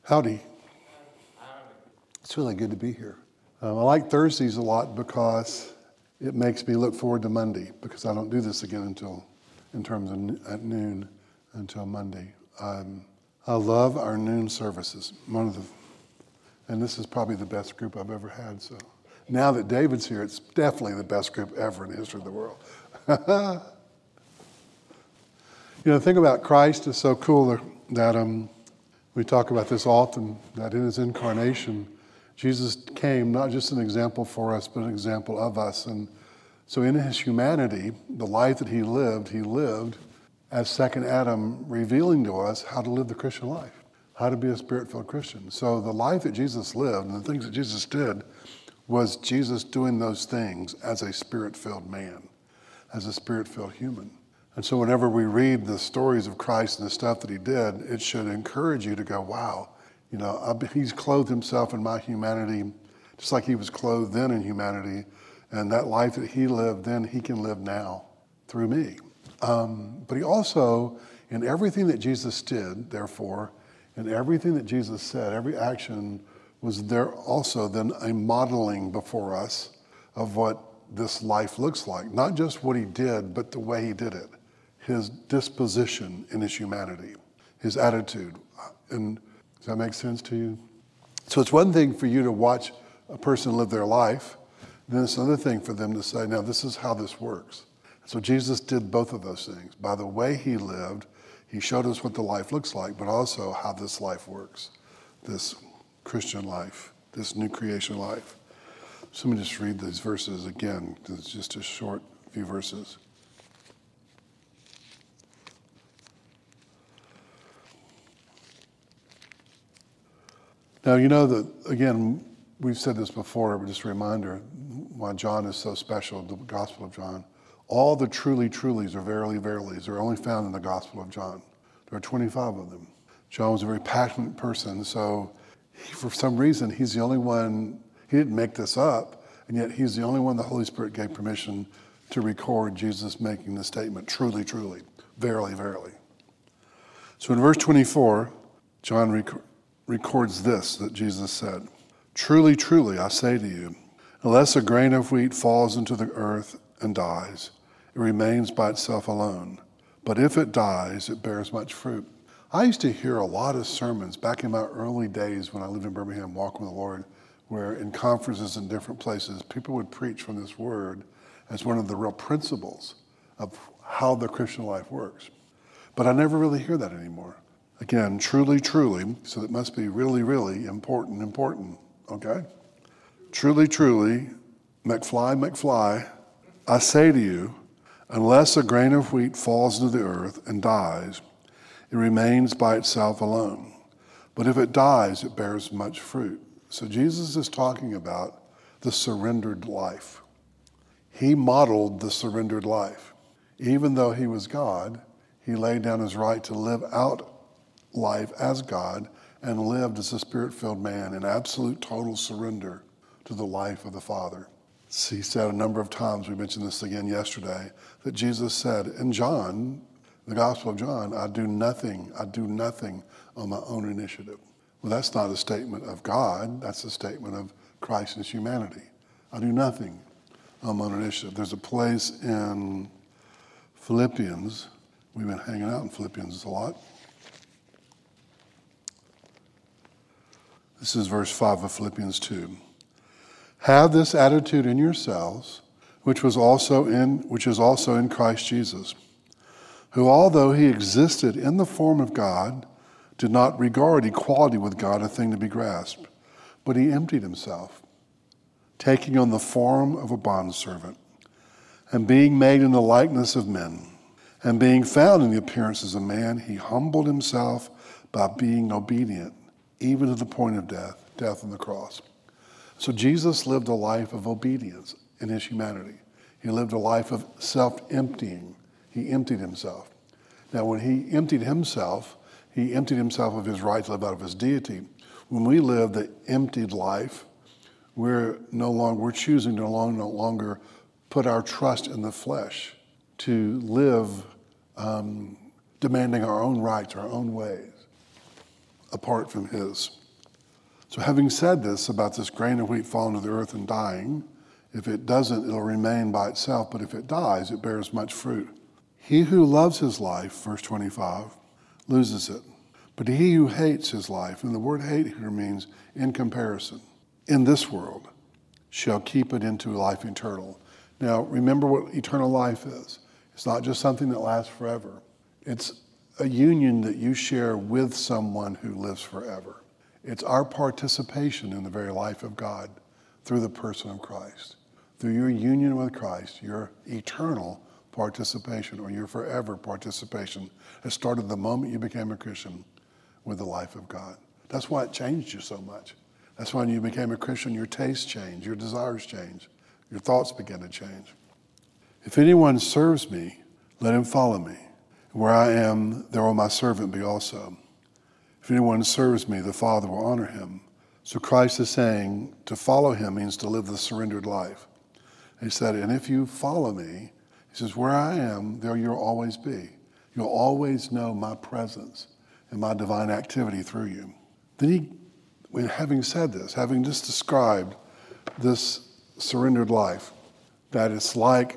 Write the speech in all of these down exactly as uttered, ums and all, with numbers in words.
Howdy. It's really good to be here. Um, I like Thursdays a lot because it makes me look forward to Monday, because I don't do this again until, in terms of n- at noon, until Monday. Um, I love our noon services. One of the, and this is probably the best group I've ever had. So now that David's here, it's definitely the best group ever in the history of the world. You know, the thing about Christ is so cool that, that um, we talk about this often, that in his incarnation, Jesus came not just an example for us, but an example of us. And so in his humanity, the life that he lived, he lived as second Adam, revealing to us how to live the Christian life, how to be a spirit-filled Christian. So the life that Jesus lived and the things that Jesus did was Jesus doing those things as a spirit-filled man, as a spirit-filled human. And so whenever we read the stories of Christ and the stuff that he did, it should encourage you to go, wow, you know, he's clothed himself in my humanity, just like he was clothed then in humanity. And that life that he lived then, he can live now through me. Um, but he also, in everything that Jesus did, therefore, in everything that Jesus said, every action was there also then a modeling before us of what this life looks like. Not just what he did, but the way he did it. His disposition in his humanity, his attitude. And does that make sense to you? So it's one thing for you to watch a person live their life. Then it's another thing for them to say, now this is how this works. So Jesus did both of those things. By the way he lived, he showed us what the life looks like, but also how this life works, this Christian life, this new creation life. So let me just read these verses again, because it's just a short few verses. Now, you know that, again, we've said this before, but just a reminder why John is so special, the Gospel of John. All the truly, trulies or verily, verilies are only found in the Gospel of John. There are twenty-five of them. John was a very passionate person, so he, for some reason, he's the only one, he didn't make this up, and yet he's the only one the Holy Spirit gave permission to record Jesus making the statement, truly, truly, verily, verily. So in verse twenty-four, John rec- records this, that Jesus said, truly, truly, I say to you, unless a grain of wheat falls into the earth and dies, it remains by itself alone. But if it dies, it bears much fruit. I used to hear a lot of sermons back in my early days when I lived in Birmingham, walking with the Lord, where in conferences in different places, people would preach from this word as one of the real principles of how the Christian life works. But I never really hear that anymore. Again, truly, truly, so it must be really, really important, important, okay? Truly, truly, McFly, McFly, I say to you, unless a grain of wheat falls into the earth and dies, it remains by itself alone. But if it dies, it bears much fruit. So Jesus is talking about the surrendered life. He modeled the surrendered life. Even though he was God, he laid down his right to live out life as God and lived as a spirit-filled man in absolute total surrender to the life of the Father. He said a number of times, we mentioned this again yesterday, that Jesus said in John, the Gospel of John, I do nothing, I do nothing on my own initiative. Well, that's not a statement of God, that's a statement of Christ and his humanity. I do nothing on my own initiative. There's a place in Philippians, we've been hanging out in Philippians a lot. This is verse five of Philippians two. Have this attitude in yourselves, which was also in which is also in Christ Jesus, who although he existed in the form of God, did not regard equality with God a thing to be grasped, but he emptied himself, taking on the form of a bondservant, and being made in the likeness of men, and being found in the appearance as a man, he humbled himself by being obedient, even to the point of death, death on the cross. So Jesus lived a life of obedience in his humanity. He lived a life of self-emptying. He emptied himself. Now, when he emptied himself, he emptied himself of his right to live out of his deity. When we live the emptied life, we're no longer, we're choosing to no longer put our trust in the flesh to live um, demanding our own rights, our own ways. apart from his. So having said this about this grain of wheat falling to the earth and dying, if it doesn't, it'll remain by itself, but if it dies, it bears much fruit. He who loves his life, verse twenty-five, loses it. But he who hates his life, and the word hate here means in comparison, in this world, shall keep it into life eternal. Now, remember what eternal life is. It's not just something that lasts forever. It's a union that you share with someone who lives forever. It's our participation in the very life of God through the person of Christ. Through your union with Christ, your eternal participation or your forever participation has started the moment you became a Christian with the life of God. That's why it changed you so much. That's why when you became a Christian, your tastes changed, your desires changed, your thoughts began to change. If anyone serves me, let him follow me. Where I am, there will my servant be also. If anyone serves me, the Father will honor him. So Christ is saying to follow him means to live the surrendered life. He said, and if you follow me, he says, where I am, there you'll always be. You'll always know my presence and my divine activity through you. Then he, when having said this, having just described this surrendered life, that it's like,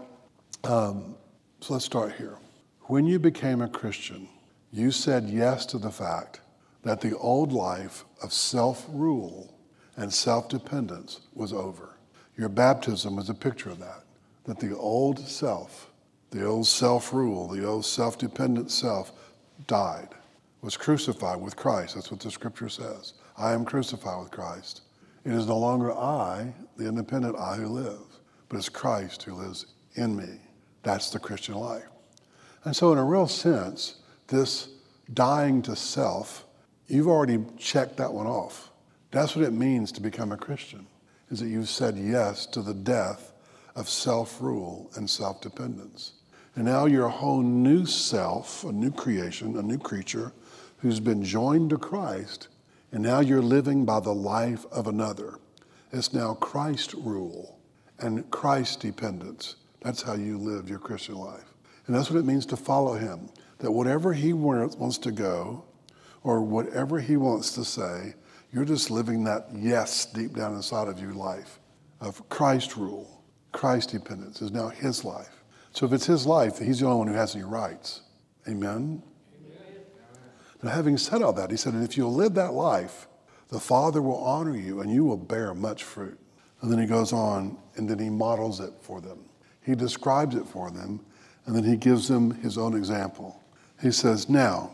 um, so let's start here. When you became a Christian, you said yes to the fact that the old life of self-rule and self-dependence was over. Your baptism was a picture of that, that the old self, the old self-rule, the old self-dependent self died, was crucified with Christ. That's what the scripture says. I am crucified with Christ. It is no longer I, the independent I, who live, but it's Christ who lives in me. That's the Christian life. And so in a real sense, this dying to self, you've already checked that one off. That's what it means to become a Christian, is that you've said yes to the death of self-rule and self-dependence. And now you're a whole new self, a new creation, a new creature who's been joined to Christ, and now you're living by the life of another. It's now Christ rule and Christ dependence. That's how you live your Christian life. And that's what it means to follow him, that whatever he wants to go or whatever he wants to say, you're just living that yes deep down inside of your life of Christ rule. Christ dependence is now his life. So if it's his life, he's the only one who has any rights. Amen? Amen. Now, having said all that, he said, and if you'll live that life, the Father will honor you and you will bear much fruit. And then he goes on and then he models it for them. He describes it for them and then he gives them his own example. He says, now,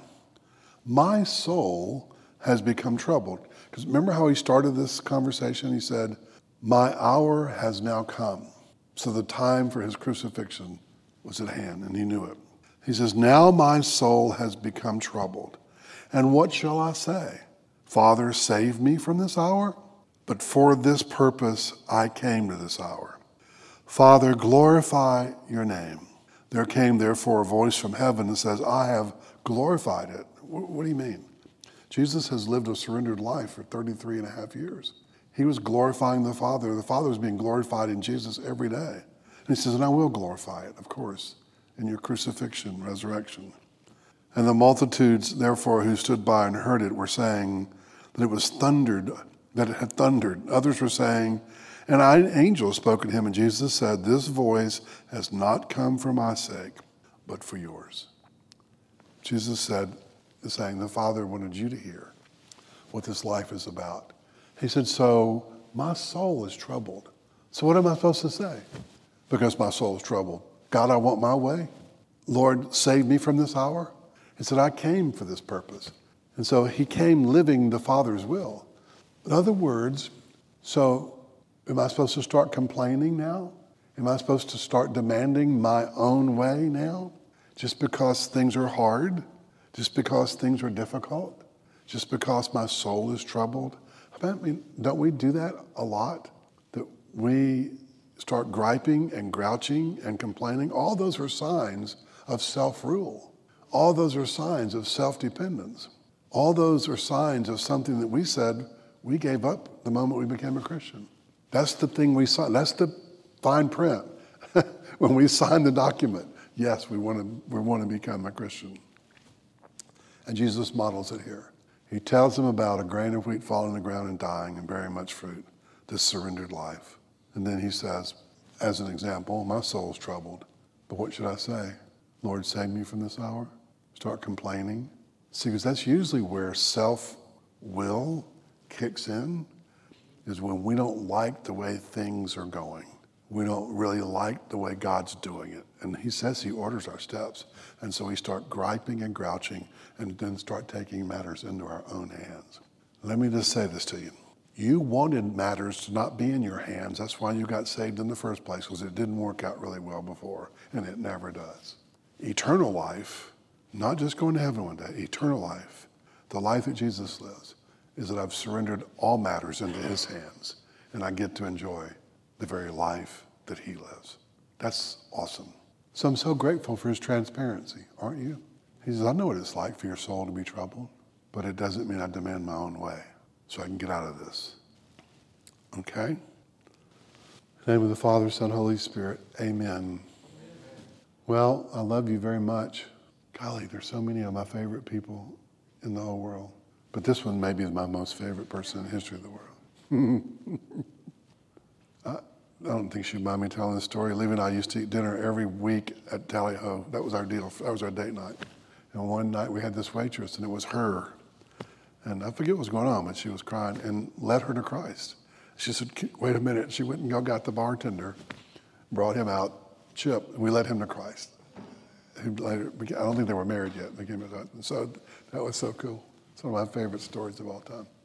my soul has become troubled. Because remember how he started this conversation? He said, my hour has now come. So the time for his crucifixion was at hand, and he knew it. He says, now my soul has become troubled. And what shall I say? Father, save me from this hour? But for this purpose I came to this hour. Father, glorify your name. There came therefore a voice from heaven that says, I have glorified it. What do you mean? Jesus has lived a surrendered life for thirty-three and a half years. He was glorifying the Father. The Father was being glorified in Jesus every day. And he says, and I will glorify it, of course, in your crucifixion, resurrection. And the multitudes, therefore, who stood by and heard it were saying that it was thundered, that it had thundered. Others were saying, and an angel spoke to him, and Jesus said, this voice has not come for my sake, but for yours. Jesus said, saying, the Father wanted you to hear what this life is about. He said, so my soul is troubled. So what am I supposed to say? Because my soul is troubled. God, I want my way. Lord, save me from this hour. He said, I came for this purpose. And so he came living the Father's will. In other words, so am I supposed to start complaining now? Am I supposed to start demanding my own way now? Just because things are hard? Just because things are difficult? Just because my soul is troubled? I mean, don't we do that a lot? That we start griping and grouching and complaining? All those are signs of self-rule. All those are signs of self-dependence. All those are signs of something that we said we gave up the moment we became a Christian. That's the thing we signed. That's the fine print. When we sign the document, yes, we want to we want to become a Christian. And Jesus models it here. He tells them about a grain of wheat falling in the ground and dying and bearing much fruit, this surrendered life. And then he says, as an example, my soul's troubled. But what should I say? Lord, save me from this hour? Start complaining? See, because that's usually where self-will kicks in, is when we don't like the way things are going. We don't really like the way God's doing it. And he says he orders our steps. And so we start griping and grouching and then start taking matters into our own hands. Let me just say this to you. You wanted matters to not be in your hands. That's why you got saved in the first place, because it didn't work out really well before, and it never does. Eternal life, not just going to heaven one day, eternal life, the life that Jesus lives, is that I've surrendered all matters into his hands, and I get to enjoy the very life that he lives. That's awesome. So I'm so grateful for his transparency, aren't you? He says, I know what it's like for your soul to be troubled, but it doesn't mean I demand my own way so I can get out of this. Okay? In the name of the Father, Son, Holy Spirit, amen. Amen. Well, I love you very much. Golly, there's so many of my favorite people in the whole world. But this one maybe is my most favorite person in the history of the world. I, I don't think she'd mind me telling this story. Lee and I used to eat dinner every week at Tally Ho. That was our deal. That was our date night. And one night we had this waitress, and it was her. And I forget what was going on, but she was crying, and led her to Christ. She said, wait a minute. She went and got the bartender, brought him out, Chip, and we led him to Christ. Who later, I don't think they were married yet. Became a, so that was so cool. It's one of my favorite stories of all time.